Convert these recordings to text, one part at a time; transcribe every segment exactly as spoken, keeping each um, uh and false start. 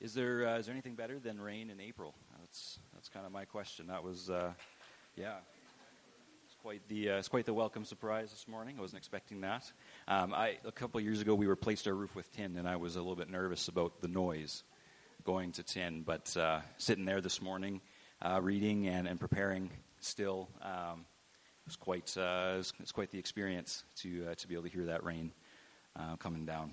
Is there uh, is there anything better than rain in April? That's that's kind of my question. That was, uh, yeah, it's quite the uh, it's quite the welcome surprise this morning. I wasn't expecting that. Um, I a couple of years ago we replaced our roof with tin, and I was a little bit nervous about the noise going to tin. But uh, sitting there this morning, uh, reading and, and preparing, still, um, it was quite uh, it was, it was quite the experience to uh, to be able to hear that rain uh, coming down.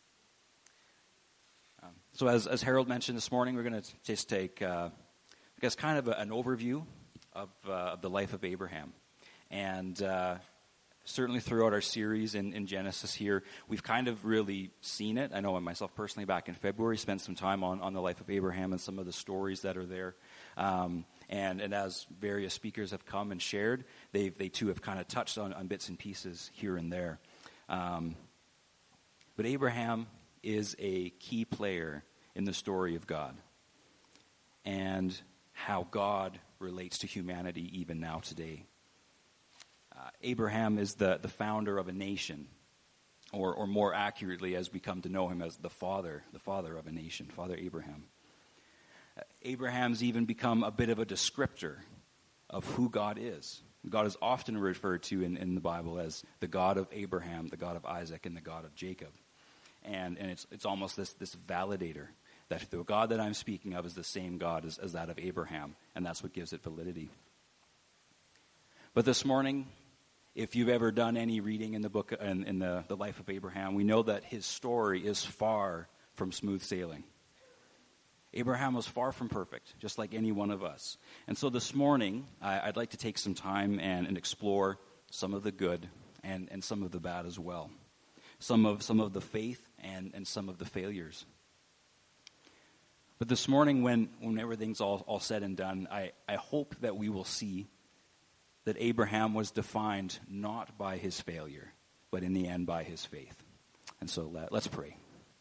Um, so as as Harold mentioned this morning, we're going to just take, uh, I guess, kind of a, an overview of, uh, of the life of Abraham. And uh, certainly throughout our series in, in Genesis here, we've kind of really seen it. I know I myself personally back in February spent some time on, on the life of Abraham and some of the stories that are there. Um, and, and as various speakers have come and shared, they they too have kind of touched on, on bits and pieces here and there. Um, but Abraham is a key player in the story of God and how God relates to humanity even now today. Uh, Abraham is the, the founder of a nation, or, or more accurately, as we come to know him as the father, the father of a nation, Father Abraham. Uh, Abraham's even become a bit of a descriptor of who God is. God is often referred to in, in the Bible as the God of Abraham, the God of Isaac, and the God of Jacob. And and it's it's almost this, this validator that the God that I'm speaking of is the same God as, as that of Abraham, and that's what gives it validity. But this morning, if you've ever done any reading in the book, in, in the, the life of Abraham, we know that his story is far from smooth sailing. Abraham was far from perfect, just like any one of us. And so this morning, I, I'd like to take some time and, and explore some of the good and, and some of the bad as well. Some of some of the faith and, and some of the failures. But this morning, when, when everything's all, all said and done, I, I hope that we will see that Abraham was defined not by his failure, but in the end by his faith. And so let, let's pray.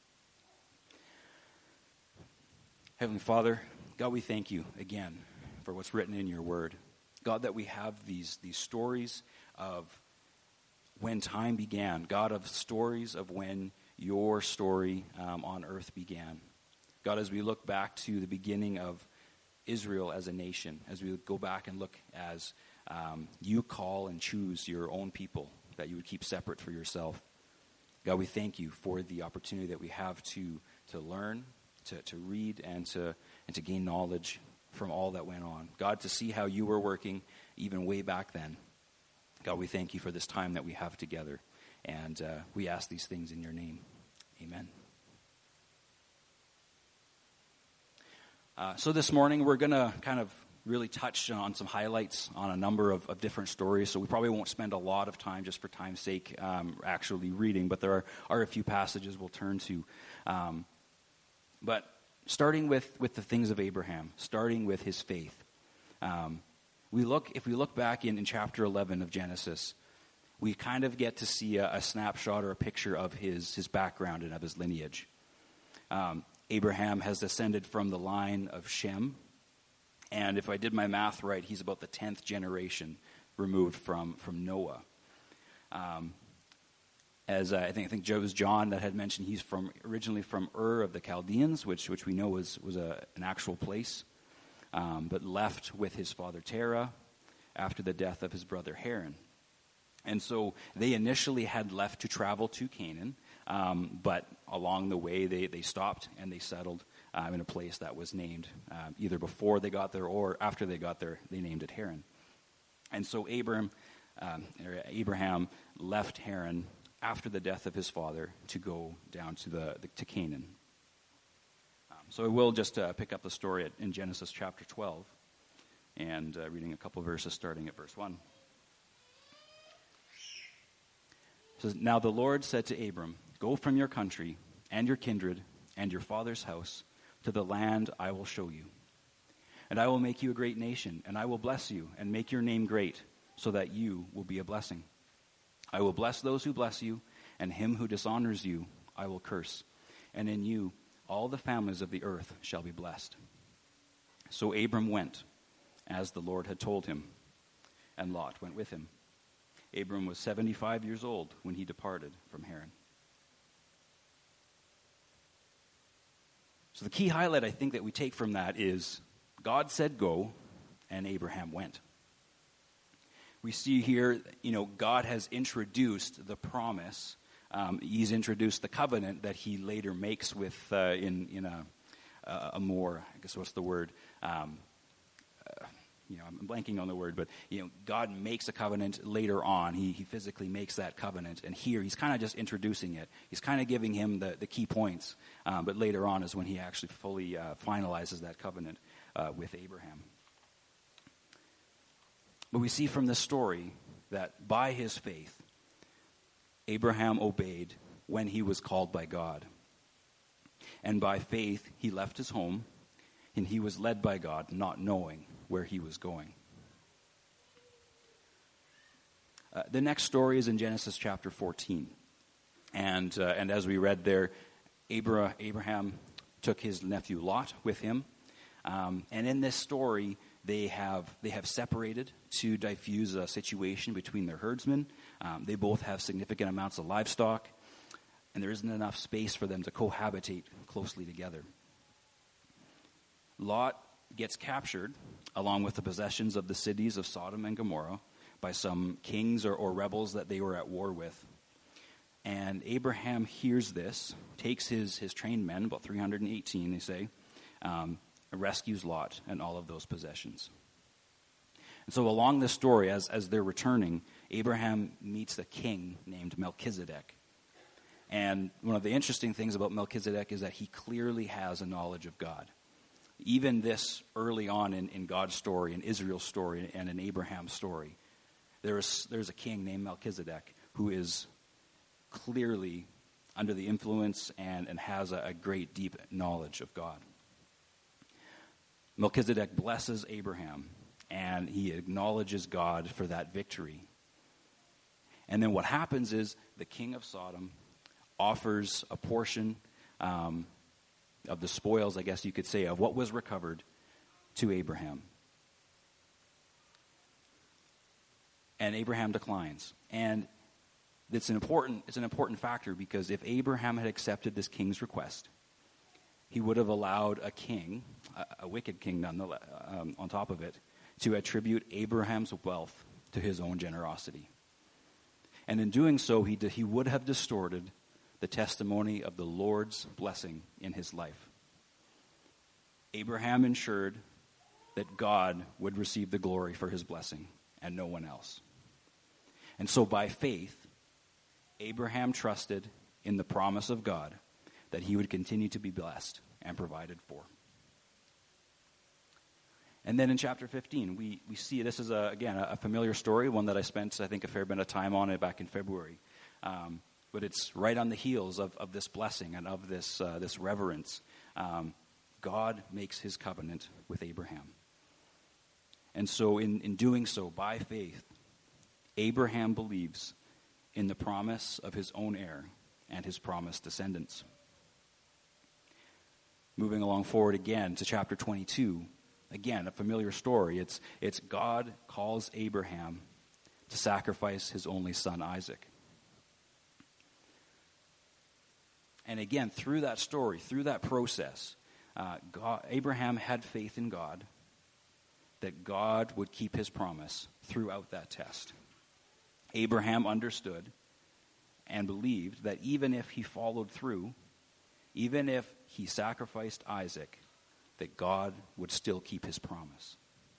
Heavenly Father, God, we thank you again for what's written in your word. God, that we have these, these stories of when time began, God, of stories of when your story um, on earth began. God, as we look back to the beginning of Israel as a nation, as we go back and look as um, you call and choose your own people that you would keep separate for yourself. God, we thank you for the opportunity that we have to to learn, to, to read, and to and to gain knowledge from all that went on. God, to see how you were working even way back then. God, we thank you for this time that we have together, and uh, we ask these things in your name. Amen. Uh, so this morning, we're going to kind of really touch on some highlights on a number of, of different stories, so we probably won't spend a lot of time, just for time's sake, um, actually reading, but there are, are a few passages we'll turn to. Um, but starting with, with the things of Abraham, starting with his faith. Um We look, if we look back in, in chapter eleven of Genesis, we kind of get to see a, a snapshot or a picture of his, his background and of his lineage. Um, Abraham has descended from the line of Shem, and if I did my math right, he's about the tenth generation removed from, from Noah. Um, as I think I think Joe was John that had mentioned, he's from originally from Ur of the Chaldeans, which which we know was was a, an actual place. Um, but left with his father Terah after the death of his brother Haran. And so they initially had left to travel to Canaan, um, but along the way they, they stopped and they settled um, in a place that was named um, either before they got there or after they got there, they named it Haran. And so Abraham, um, Abraham left Haran after the death of his father to go down to the, the to Canaan. So I will just uh, pick up the story at, in Genesis chapter twelve, and uh, reading a couple verses starting at verse one. It says, "Now the Lord said to Abram, 'Go from your country and your kindred and your father's house to the land I will show you. And I will make you a great nation, and I will bless you and make your name great, so that you will be a blessing. I will bless those who bless you, and him who dishonors you I will curse. And in you all the families of the earth shall be blessed.' So Abram went, as the Lord had told him, and Lot went with him. Abram was seventy-five years old when he departed from Haran." So the key highlight I think that we take from that is God said go, and Abraham went. We see here, you know, God has introduced the promise. Um, he's introduced the covenant that he later makes with, uh, in, in a, a more, I guess what's the word, um, uh, you know, I'm blanking on the word, but, you know, God makes a covenant later on. He, he physically makes that covenant. And here he's kind of just introducing it. He's kind of giving him the, the key points. Um, but later on is when he actually fully uh, finalizes that covenant uh, with Abraham. But we see from this story that by his faith, Abraham obeyed when he was called by God. And by faith, he left his home, and he was led by God, not knowing where he was going. Uh, the next story is in Genesis chapter fourteen. And uh, and as we read there, Abra- Abraham took his nephew Lot with him. Um, and in this story, they have they have separated to diffuse a situation between their herdsmen. Um, they both have significant amounts of livestock, and there isn't enough space for them to cohabitate closely together. Lot gets captured, along with the possessions of the cities of Sodom and Gomorrah, by some kings or, or rebels that they were at war with. And Abraham hears this, takes his, his trained men, about three hundred eighteen, they say, um, rescues Lot and all of those possessions. And so along this story, as, as they're returning, Abraham meets a king named Melchizedek. And one of the interesting things about Melchizedek is that he clearly has a knowledge of God. Even this early on in, in God's story, in Israel's story, and in Abraham's story, there is, there's a king named Melchizedek who is clearly under the influence and, and has a, a great, deep knowledge of God. Melchizedek blesses Abraham, and he acknowledges God for that victory. And then what happens is the king of Sodom offers a portion um, of the spoils, I guess you could say, of what was recovered to Abraham. And Abraham declines. And it's an important, it's an important factor, because if Abraham had accepted this king's request, he would have allowed a king, a, a wicked king nonetheless, um, on top of it, to attribute Abraham's wealth to his own generosity. And in doing so, he, he would have distorted the testimony of the Lord's blessing in his life. Abraham ensured that God would receive the glory for his blessing and no one else. And so by faith, Abraham trusted in the promise of God that he would continue to be blessed and provided for. And then in chapter fifteen, we, we see this is, a, again, a familiar story, one that I spent, I think, a fair bit of time on it back in February. Um, but it's right on the heels of, of this blessing and of this, uh, this reverence. Um, God makes his covenant with Abraham. And so in, in doing so, by faith, Abraham believes in the promise of his own heir and his promised descendants. Moving along forward again to chapter twenty-two, again, a familiar story. It's, it's God calls Abraham to sacrifice his only son, Isaac. And again, through that story, through that process, uh, God, Abraham had faith in God that God would keep his promise throughout that test. Abraham understood and believed that even if he followed through, even if he sacrificed Isaac, that God would still keep his promise.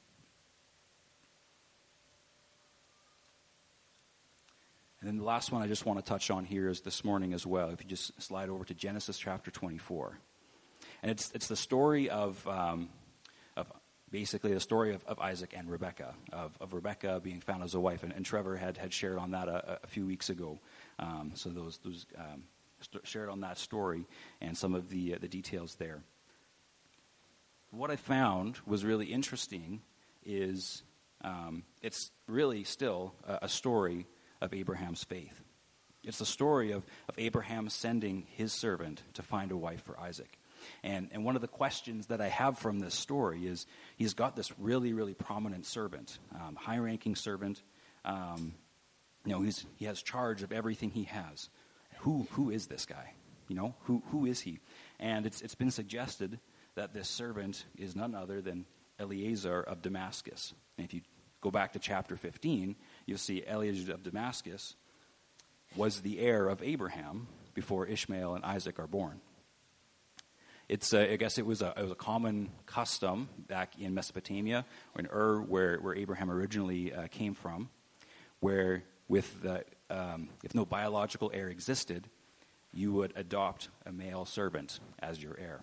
And then the last one I just want to touch on here is this morning as well. If you just slide over to Genesis chapter twenty-four. And it's it's the story of, um, of basically the story of, of Isaac and Rebekah, of, of Rebekah being found as a wife. And, and Trevor had, had shared on that a, a few weeks ago. Um, so those, those um, st- shared on that story and some of the, uh, the details there. What I found was really interesting is um, it's really still a, a story of Abraham's faith. It's the story of, of Abraham sending his servant to find a wife for Isaac. And and one of the questions that I have from this story is he's got this really, really prominent servant, um, high-ranking servant. Um, you know, he's he has charge of everything he has. Who who is this guy? You know, who who is he? And it's it's been suggested that this servant is none other than Eliezer of Damascus. And if you go back to chapter fifteen, you'll see Eliezer of Damascus was the heir of Abraham before Ishmael and Isaac are born. It's, uh, I guess it was a it was a common custom back in Mesopotamia, or in Ur, where, where Abraham originally uh, came from, where with the, um, if no biological heir existed, you would adopt a male servant as your heir.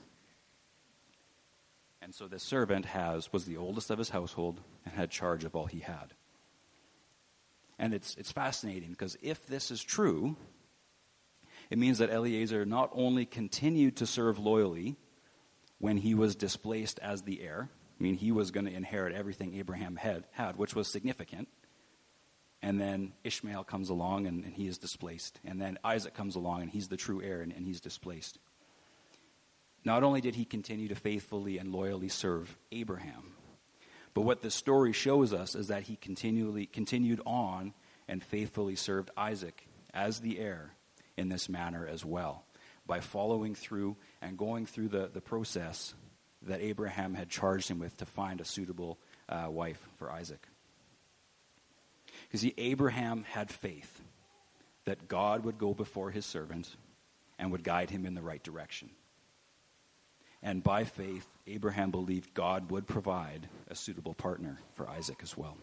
And so this servant has was the oldest of his household and had charge of all he had. And it's it's fascinating, because if this is true, it means that Eliezer not only continued to serve loyally when he was displaced as the heir. I mean, he was going to inherit everything Abraham had, had, which was significant. And then Ishmael comes along and, and he is displaced. And then Isaac comes along and he's the true heir and, and he's displaced. Not only did he continue to faithfully and loyally serve Abraham, but what this story shows us is that he continually continued on and faithfully served Isaac as the heir in this manner as well, by following through and going through the, the process that Abraham had charged him with to find a suitable uh, wife for Isaac. Because see, Abraham had faith that God would go before his servant and would guide him in the right direction. And by faith, Abraham believed God would provide a suitable partner for Isaac as well.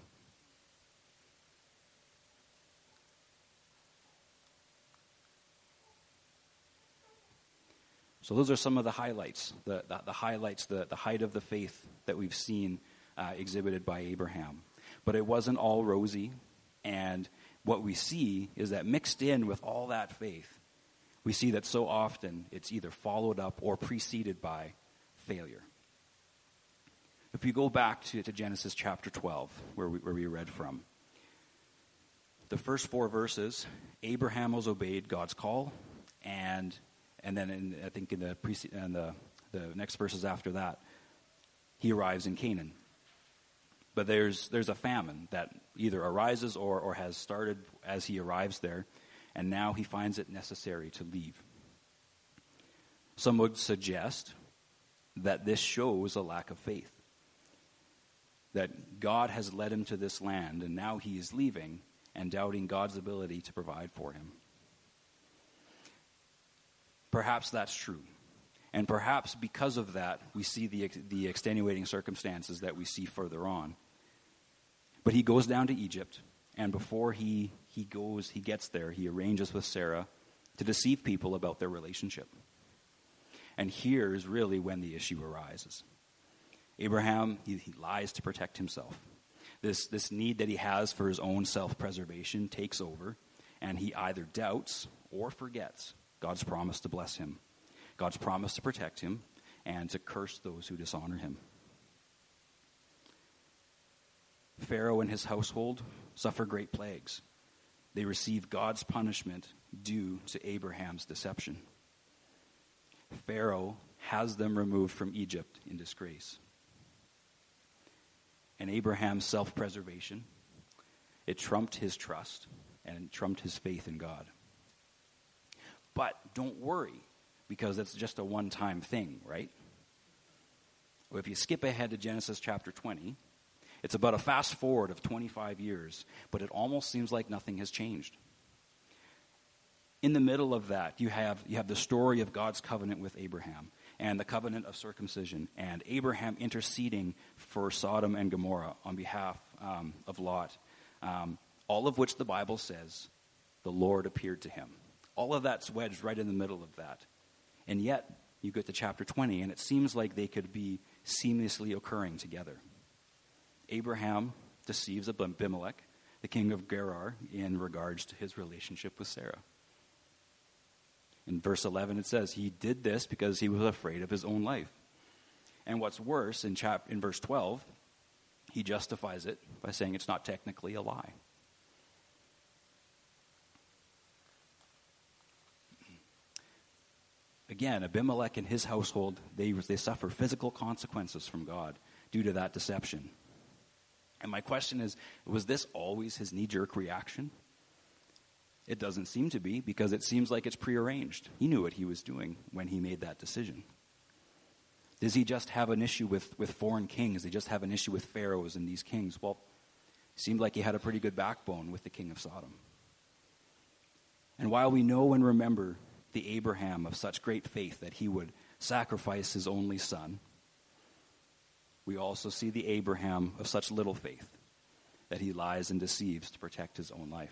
So those are some of the highlights, the, the, the highlights, the, the height of the faith that we've seen uh, exhibited by Abraham. But it wasn't all rosy, and what we see is that mixed in with all that faith, we see that so often it's either followed up or preceded by failure. If we go back to, to Genesis chapter twelve, where we, where we read from, the first four verses, Abraham was obeyed God's call, and and then in, I think in the pre in the the next verses after that, he arrives in Canaan. But there's there's a famine that either arises or or has started as he arrives there, and now he finds it necessary to leave. Some would suggest that this shows a lack of faith, that God has led him to this land, and now he is leaving and doubting God's ability to provide for him. Perhaps that's true. And perhaps because of that, we see the, the extenuating circumstances that we see further on. But he goes down to Egypt, and before he, he goes, he gets there, he arranges with Sarah to deceive people about their relationship. And here is really when the issue arises. Abraham, he, he lies to protect himself. This, this need that he has for his own self-preservation takes over, and he either doubts or forgets God's promise to bless him, God's promise to protect him, and to curse those who dishonor him. Pharaoh and his household suffer great plagues. They receive God's punishment due to Abraham's deception. Pharaoh has them removed from Egypt in disgrace. And Abraham's self-preservation, it trumped his trust and trumped his faith in God. But don't worry, because it's just a one-time thing, right? Well, if you skip ahead to Genesis chapter twenty, it's about a fast forward of twenty-five years, but it almost seems like nothing has changed. In the middle of that, you have you have the story of God's covenant with Abraham and the covenant of circumcision, and Abraham interceding for Sodom and Gomorrah on behalf um, of Lot, um, all of which the Bible says the Lord appeared to him. All of that's wedged right in the middle of that. And yet, you get to chapter twenty, and it seems like they could be seamlessly occurring together. Abraham deceives Abimelech, the king of Gerar, in regards to his relationship with Sarah. In verse eleven, it says he did this because he was afraid of his own life. And what's worse, in, chap- in verse twelve, he justifies it by saying it's not technically a lie. Again, Abimelech and his household, they, they suffer physical consequences from God due to that deception. And my question is, was this always his knee-jerk reaction? It doesn't seem to be, because it seems like it's prearranged. He knew what he was doing when he made that decision. Does he just have an issue with, with foreign kings? Does he just have an issue with pharaohs and these kings? Well, it seemed like he had a pretty good backbone with the king of Sodom. And while we know and remember the Abraham of such great faith that he would sacrifice his only son, we also see the Abraham of such little faith that he lies and deceives to protect his own life.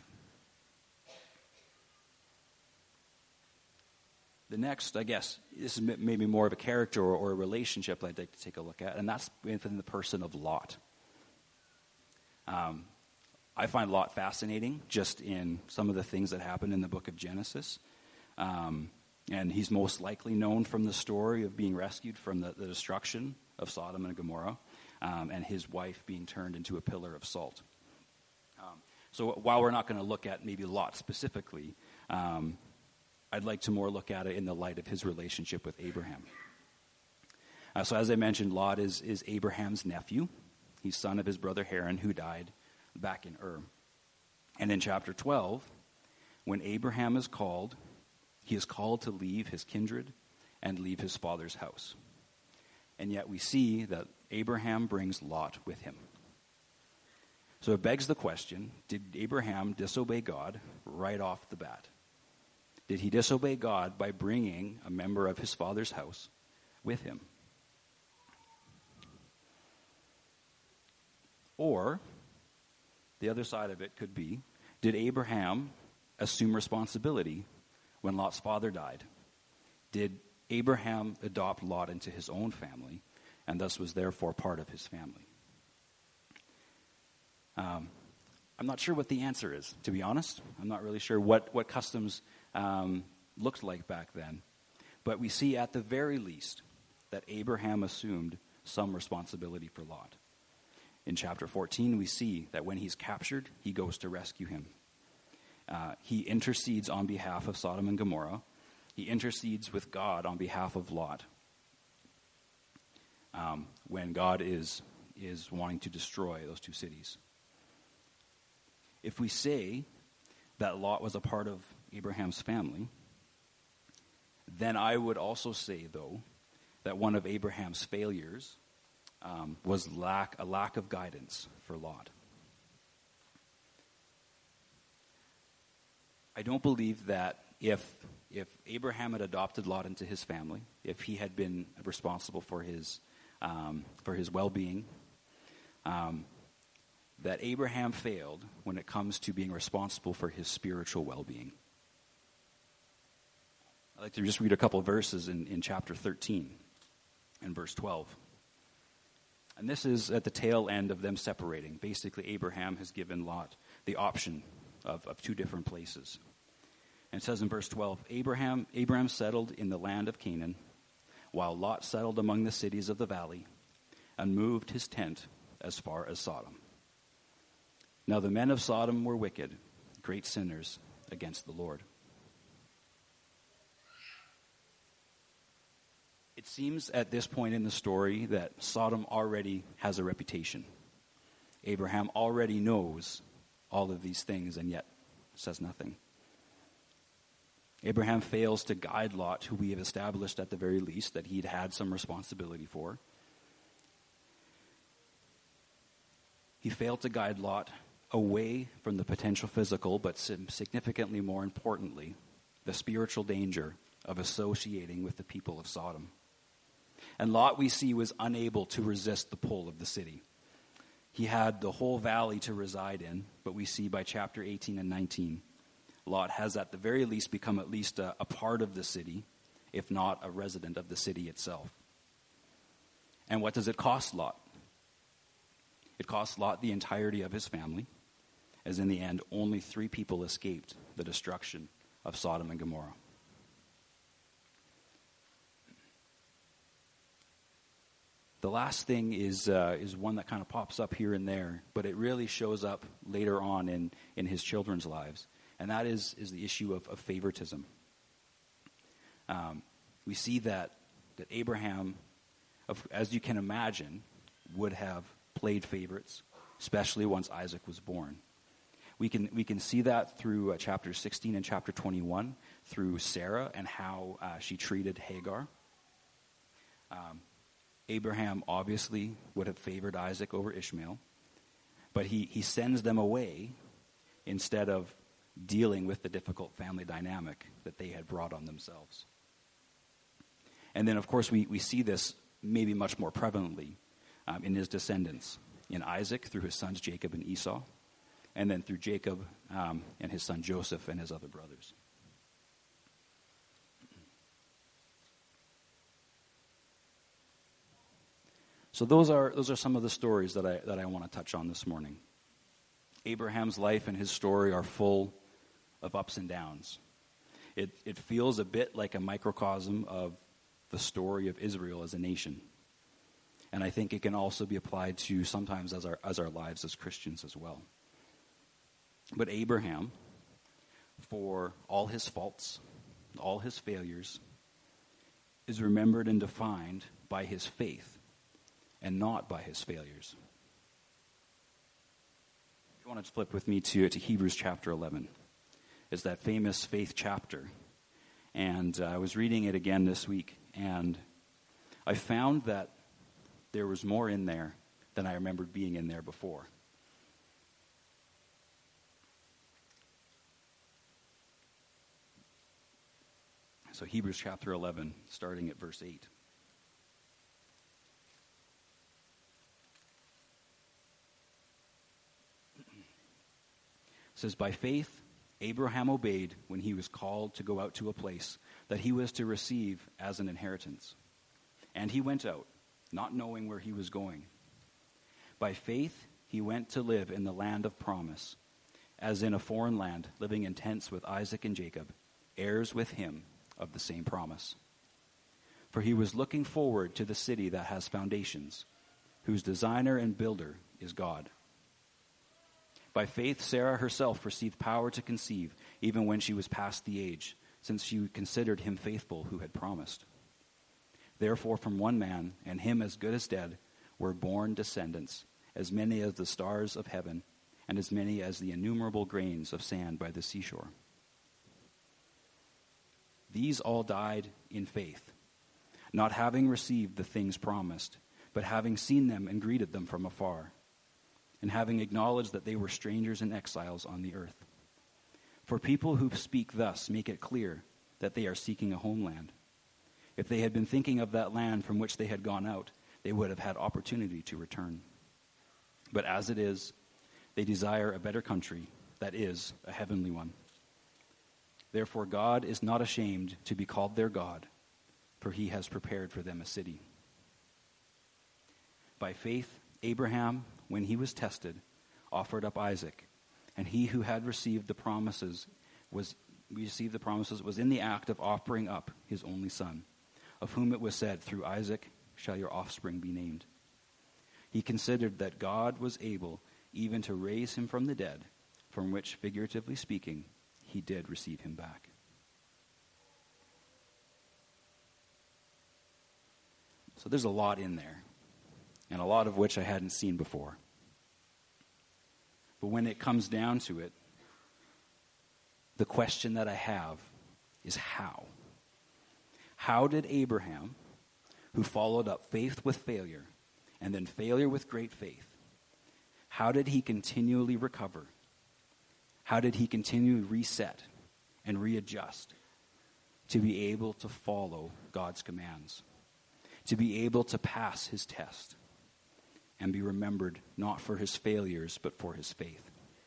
The next, I guess, this is maybe more of a character or, or a relationship I'd like to take a look at, and that's within the person of Lot. Um, I find Lot fascinating just in some of the things that happen in the book of Genesis. Um, and he's most likely known from the story of being rescued from the, the destruction of Sodom and Gomorrah, um, and his wife being turned into a pillar of salt. Um, so while we're not going to look at maybe Lot specifically, um, I'd like to more look at it in the light of his relationship with Abraham. Uh, so as I mentioned, Lot is, is Abraham's nephew. He's son of his brother Haran, who died back in Ur. And in chapter twelve, when Abraham is called, he is called to leave his kindred and leave his father's house. And yet we see that Abraham brings Lot with him. So it begs the question, did Abraham disobey God right off the bat? Did he disobey God by bringing a member of his father's house with him? Or, the other side of it could be, did Abraham assume responsibility when Lot's father died? Did Abraham adopt Lot into his own family, and thus was therefore part of his family? Um, I'm not sure what the answer is, to be honest. I'm not really sure what, what customs um, looked like back then. But we see at the very least that Abraham assumed some responsibility for Lot. In chapter fourteen, we see that when he's captured, he goes to rescue him. Uh, he intercedes on behalf of Sodom and Gomorrah. He intercedes with God on behalf of Lot um, when God is, is wanting to destroy those two cities. If we say that Lot was a part of Abraham's family, then I would also say, though, that one of Abraham's failures um, was lack a lack of guidance for Lot. I don't believe that if if Abraham had adopted Lot into his family, if he had been responsible for his um, for his well-being, um, that Abraham failed when it comes to being responsible for his spiritual well-being. I'd like to just read a couple of verses in, in chapter thirteen and verse twelve. And this is at the tail end of them separating. Basically, Abraham has given Lot the option of, of two different places. And it says in verse twelve, Abraham, Abraham settled in the land of Canaan, while Lot settled among the cities of the valley, and moved his tent as far as Sodom. Now the men of Sodom were wicked, great sinners against the Lord. It seems at this point in the story that Sodom already has a reputation. Abraham already knows all of these things and yet says nothing. Abraham fails to guide Lot, who we have established at the very least that he'd had some responsibility for. He failed to guide Lot away from the potential physical, but significantly more importantly, the spiritual danger of associating with the people of Sodom. And Lot, we see, was unable to resist the pull of the city. He had the whole valley to reside in, but we see by chapter eighteen and nineteen, Lot has at the very least become at least a, a part of the city, if not a resident of the city itself. And what does it cost Lot? It cost Lot the entirety of his family, as in the end, only three people escaped the destruction of Sodom and Gomorrah. The last thing is uh, is one that kind of pops up here and there, but it really shows up later on in, in his children's lives, and that is, is the issue of, of favoritism. Um, we see that, that Abraham, of, as you can imagine, would have played favorites, especially once Isaac was born. We can we can see that through uh, chapter sixteen and chapter twenty-one, through Sarah and how uh, she treated Hagar. Um, Abraham obviously would have favored Isaac over Ishmael, but he, he sends them away instead of dealing with the difficult family dynamic that they had brought on themselves. And then, of course, we, we see this maybe much more prevalently um, in his descendants, in Isaac through his sons Jacob and Esau, and then through Jacob um, and his son Joseph and his other brothers. So those are those are some of the stories that I that I want to touch on this morning. Abraham's life and his story are full of ups and downs. It it feels a bit like a microcosm of the story of Israel as a nation. And I think it can also be applied to sometimes as our as our lives as Christians as well. But Abraham, for all his faults, all his failures, is remembered and defined by his faith and not by his failures. If you want to flip with me to, to Hebrews chapter eleven. It's that famous faith chapter. And uh, I was reading it again this week, and I found that there was more in there than I remembered being in there before. So Hebrews chapter eleven, starting at verse eight. It says, by faith, Abraham obeyed when he was called to go out to a place that he was to receive as an inheritance. And he went out, not knowing where he was going. By faith, he went to live in the land of promise, as in a foreign land, living in tents with Isaac and Jacob, heirs with him of the same promise. For he was looking forward to the city that has foundations, whose designer and builder is God. By faith, Sarah herself received power to conceive, even when she was past the age, since she considered him faithful who had promised. Therefore, from one man, and him as good as dead, were born descendants, as many as the stars of heaven, and as many as the innumerable grains of sand by the seashore. These all died in faith, not having received the things promised, but having seen them and greeted them from afar, and having acknowledged that they were strangers and exiles on the earth. For people who speak thus make it clear that they are seeking a homeland. If they had been thinking of that land from which they had gone out, they would have had opportunity to return. But as it is, they desire a better country, that is, a heavenly one. Therefore God is not ashamed to be called their God, for he has prepared for them a city. By faith, Abraham, when he was tested, offered up Isaac, and he who had received the promises was received the promises was in the act of offering up his only son, of whom it was said, through Isaac shall your offspring be named. He considered that God was able even to raise him from the dead, from which, figuratively speaking, he did receive him back. So there's a lot in there, and a lot of which I hadn't seen before. But when it comes down to it, the question that I have is how? How did Abraham, who followed up faith with failure, and then failure with great faith, how did he continually recover? How did he continually reset and readjust to be able to follow God's commands, to be able to pass his test, and be remembered not for his failures, but for his faith?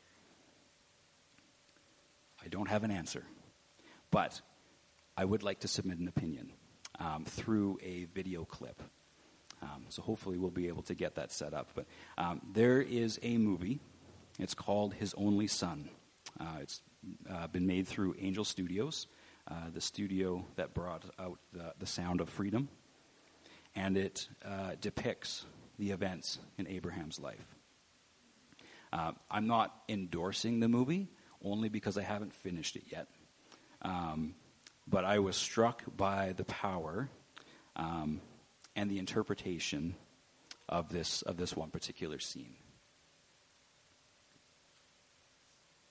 I don't have an answer, but I would like to submit an opinion um, through a video clip. Um, so hopefully we'll be able to get that set up. But um, there is a movie. It's called His Only Son. Uh, it's uh, been made through Angel Studios, uh, the studio that brought out the, the Sound of Freedom. And it uh, depicts the events in Abraham's life. Uh, I'm not endorsing the movie, only because I haven't finished it yet. Um, but I was struck by the power um, and the interpretation of this of this one particular scene.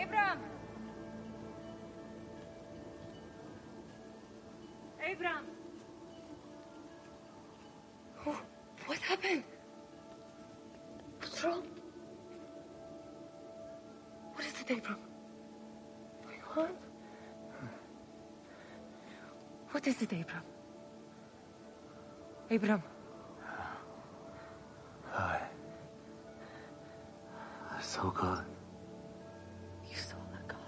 Abraham! Abraham! Oh, what happened? What's wrong? What is it, Abraham? What? What is it, Abraham? Abraham. I... I saw God. You saw a God.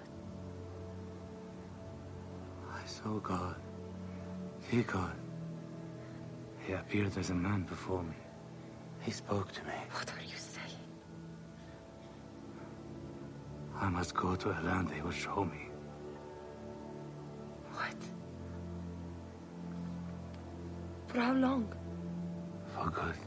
I saw God. He God. He appeared as a man before me. He spoke to me. What are you saying? I must go to a land he will show me. What? For how long? For good.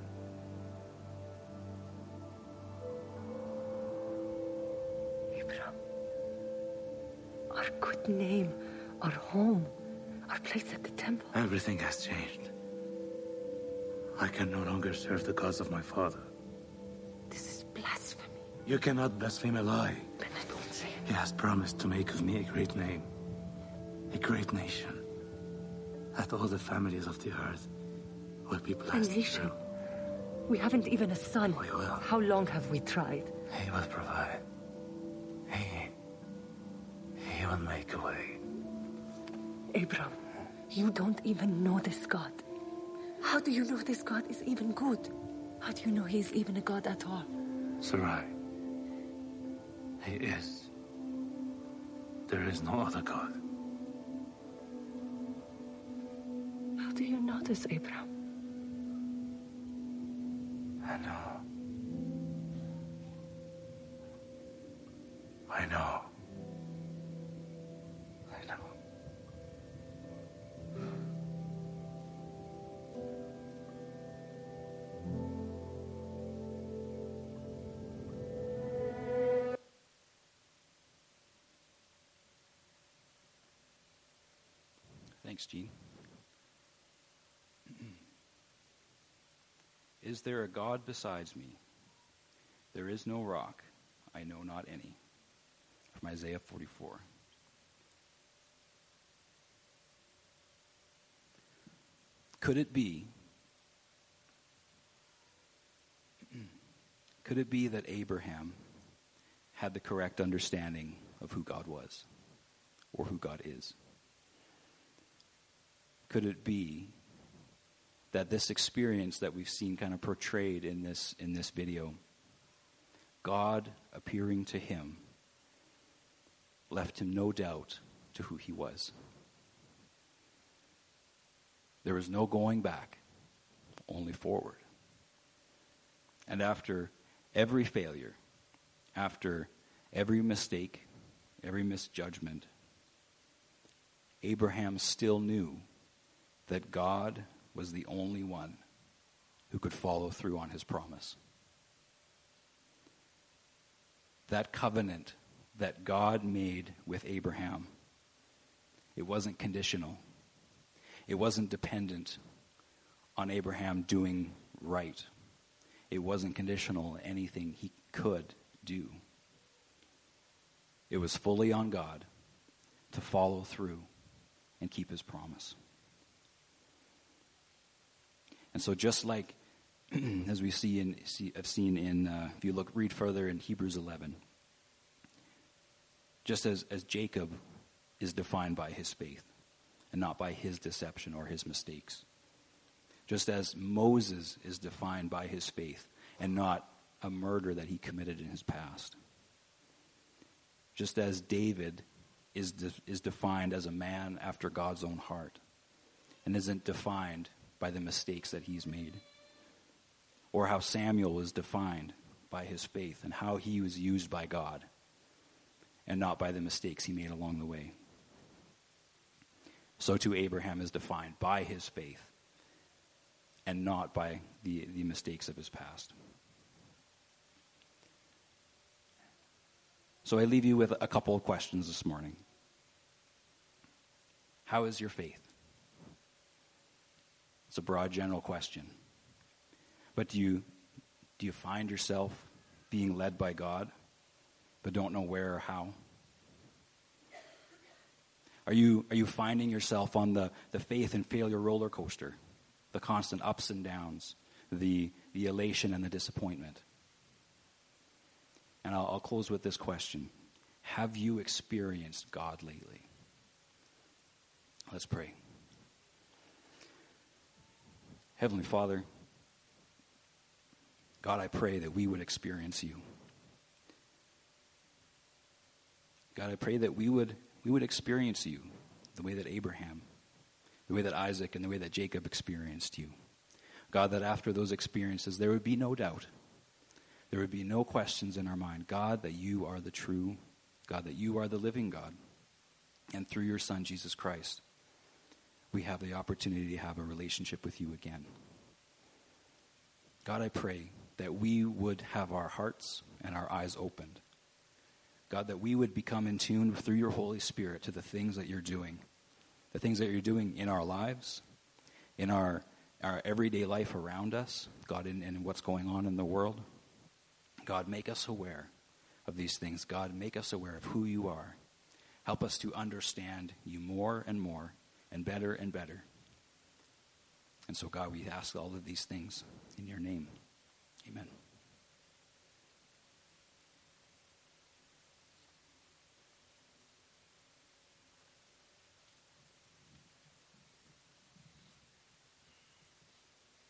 Abraham. Our good name, our home, our place at the temple. Everything has changed. I can no longer serve the gods of my father. This is blasphemy. You cannot blaspheme a lie. Then I don't say it. He has promised to make of me a great name, a great nation, that all the families of the earth will be A blessed nation? through. We haven't even a son. We will. How long have we tried? He will provide. He... He will make a way. Abraham, you don't even know this God. How do you know this God is even good? How do you know he is even a God at all? Sarai. He is. There is no other God. How do you know this, Abraham? I know. I know. I know. Thanks, Gene. Is there a God besides me? There is no rock, I know not any. From Isaiah forty-four. Could it be, could it be that Abraham had the correct understanding of who God was or who God is? Could it be that this experience that we've seen kind of portrayed in this in this video, God appearing to him, left him no doubt to who he was? There was no going back, only forward. And after every failure, after every mistake, every misjudgment, Abraham still knew that God was the only one who could follow through on his promise. That covenant that God made with Abraham, it wasn't conditional. It wasn't dependent on Abraham doing right. It wasn't conditional on anything he could do. It was fully on God to follow through and keep his promise. And so just like, as we see in, see, have seen in, uh, if you look, read further in Hebrews eleven, just as, as Jacob is defined by his faith and not by his deception or his mistakes. Just as Moses is defined by his faith and not a murder that he committed in his past. Just as David is de- is defined as a man after God's own heart and isn't defined by the mistakes that he's made. Or how Samuel is defined by his faith and how he was used by God and not by the mistakes he made along the way. So too Abraham is defined by his faith and not by the, the mistakes of his past. So I leave you with a couple of questions this morning. How is your faith? It's a broad, general question. But do you do you find yourself being led by God, but don't know where or how? Are you, are you finding yourself on the, the faith and failure roller coaster, the constant ups and downs, the, the elation and the disappointment? And I'll, I'll close with this question. Have you experienced God lately? Let's pray. Heavenly Father, God, I pray that we would experience you. God, I pray that we would we would experience you the way that Abraham, the way that Isaac, and the way that Jacob experienced you. God, that after those experiences, there would be no doubt. There would be no questions in our mind. God, that you are the true, God, that you are the living God. And through your Son, Jesus Christ, we have the opportunity to have a relationship with you again. God, I pray that we would have our hearts and our eyes opened. God, that we would become in tune through your Holy Spirit to the things that you're doing, the things that you're doing in our lives, in our, our everyday life around us, God, in, in what's going on in the world. God, make us aware of these things. God, make us aware of who you are. Help us to understand you more and more and better and better. And so, God, we ask all of these things in your name. Amen.